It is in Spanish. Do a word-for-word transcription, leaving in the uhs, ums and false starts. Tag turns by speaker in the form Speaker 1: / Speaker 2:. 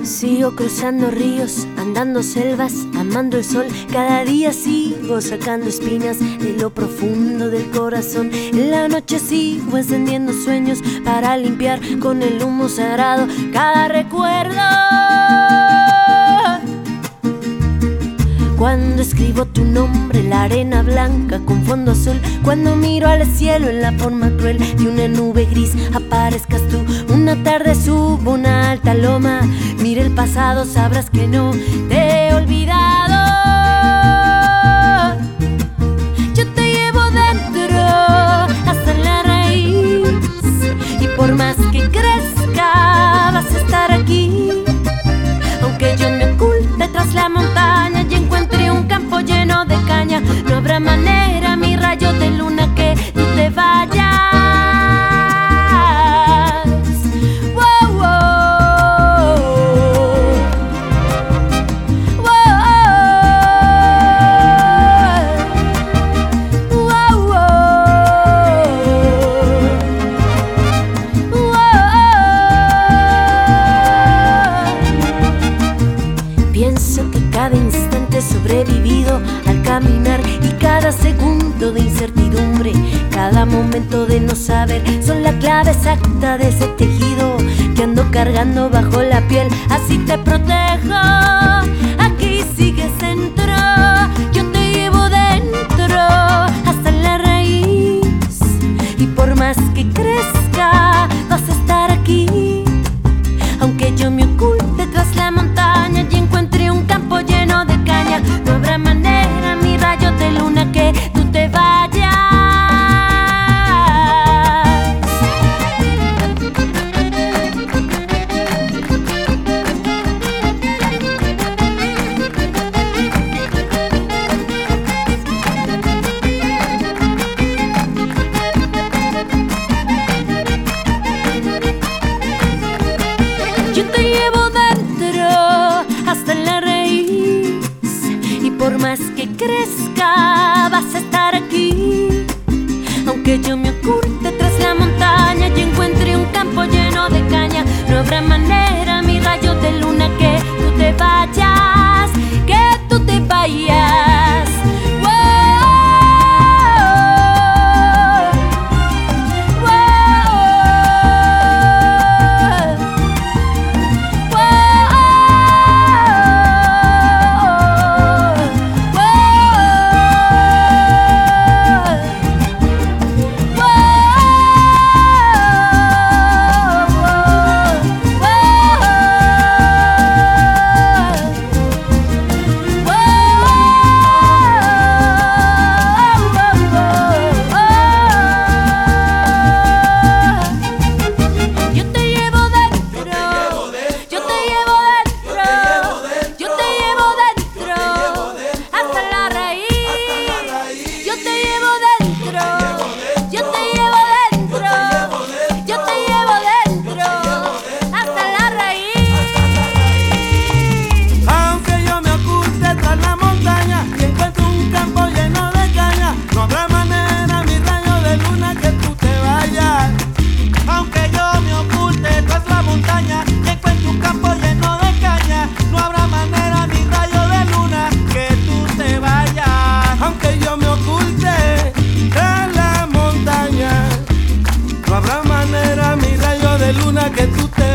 Speaker 1: Sigo cruzando ríos, andando selvas, amando el sol. Cada día sigo sacando espinas de lo profundo del corazón. En la noche sigo encendiendo sueños para limpiar con el humo sagrado cada recuerdo. Cuando escribo tu nombre en la arena blanca con fondo azul, cuando miro al cielo en la forma cruel de una nube gris, aparezcas tú. Una tarde subo una alta loma, mira el pasado, sabrás que no te he olvidado. Yo te llevo dentro hasta la raíz, y por más que crezca vas a estar aquí. Aunque yo me oculte tras la montaña y encuentre un campo lleno de caña, no habrá manera, mi rayo de luna, que tú te vayas. Wow, wow. Wow, wow, wow. Pienso que cada instante sobrevivido al caminar, y cada segundo de incertidumbre, cada momento de no saber, son la clave exacta de ese tejido que ando cargando bajo la piel. Así te protejo, aquí sigues dentro, yo te llevo dentro hasta la raíz, y por más que crezca vas a estar aquí. Aunque yo me oculte tras la montaña y encuentre un campo lleno de caña, no habrá manera, mi rayo de luna, que tú te vayas. Yo te llevo dentro hasta la raíz, y por más que crezca vas a estar aquí. Aunque yo me oculte tras la montaña y encuentre un campo lleno de caña, no habrá manera, mi rayo de luna, que tú te vayas, que tú te vayas. Wow, wow, yo te llevo dentro, yo te llevo dentro, yo te llevo dentro hasta la raíz. Yo te llevo dentro, yo te llevo dentro, yo te llevo dentro hasta la raíz.
Speaker 2: Aunque yo me oculte tras la montaña y encuentre un campo lleno de caña, no habrá manera, mi rayo de luna, que tú te vayas. Aunque yo me oculte tras la montaña y encuentre un campo lleno de caña, no habrá manera, mi rayo de luna, que tú te vayas. Aunque yo me oculte tras la montaña, no habrá manera, mi rayo de luna, que tú te